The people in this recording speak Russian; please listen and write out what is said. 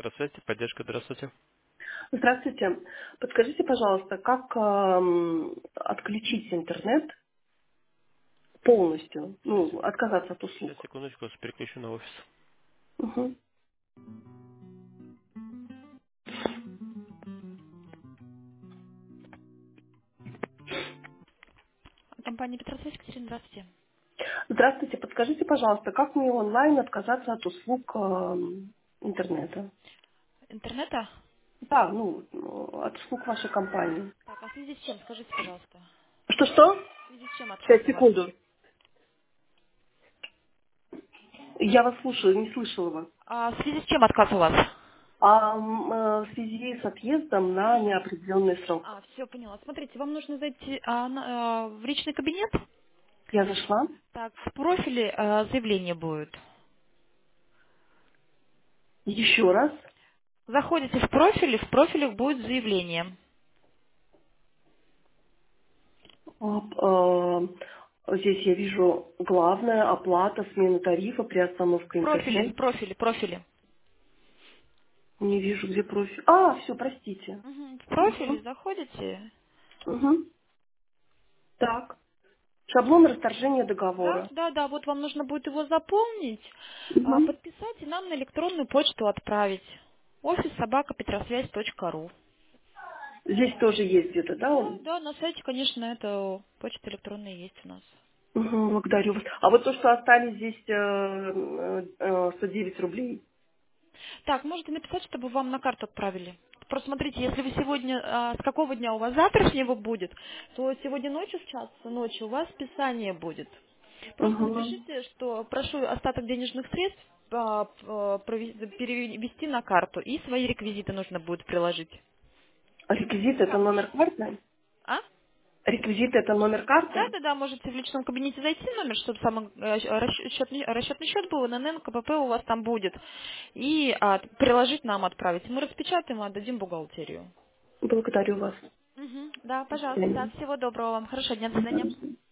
Метросвязи, поддержка, здравствуйте. Здравствуйте. Подскажите, пожалуйста, как отключить интернет полностью, Сейчас, ну, отказаться от сейчас, услуг? секундочку, переключу на офис. Мгм. Компания Петросвязь, Екатерина, здравствуйте. Здравствуйте. Подскажите, пожалуйста, как мне онлайн отказаться от услуг интернета? Интернета? Да, ну, от услуг вашей компании. Так, а в связи с чем? Скажите, пожалуйста. Что-что? В связи с чем отказ Сейчас, у вас? секунду. Я вас слушаю, не слышала вас. А в связи с чем отказ у вас? В связи с отъездом на неопределенный срок. А, все, поняла. Смотрите, вам нужно зайти в личный кабинет. Я зашла. Так, в профиле заявление будет. Еще раз. Заходите в профиле будет заявление. Здесь я вижу главное оплата, смена тарифа при остановке В интернета. профиле. Не вижу, где профиль. Все, простите. Мгм. В Угу. профиле заходите. Угу. Так. Шаблон расторжения договора. Да, вот вам нужно будет его заполнить, Угу. подписать и нам на электронную почту отправить. Офис собака петросвязь.ру. Здесь тоже есть где-то, да, он? Да, на сайте, конечно, это почта электронная есть у нас. Угу, благодарю вас. А вот то, что остались здесь 109 рублей. Так, можете написать, чтобы вам на карту отправили. Просто смотрите, если вы сегодня, с какого дня у вас завтрашнего будет, то сегодня ночью, в час ночи у вас списание будет. Просто Угу. напишите, что прошу остаток денежных средств перевести на карту, и свои реквизиты нужно будет приложить. А реквизит это номер карты? А? Реквизит это номер карты? Да, можете в личном кабинете зайти номер, чтобы самый расчетный счет был, ННН, КПП у вас там будет, и приложить нам отправить. Мы распечатаем и отдадим бухгалтерию. Благодарю вас. Мгм. Да, До пожалуйста, да, свидания. всего доброго вам. Хорошего дня, до свидания. Мгм.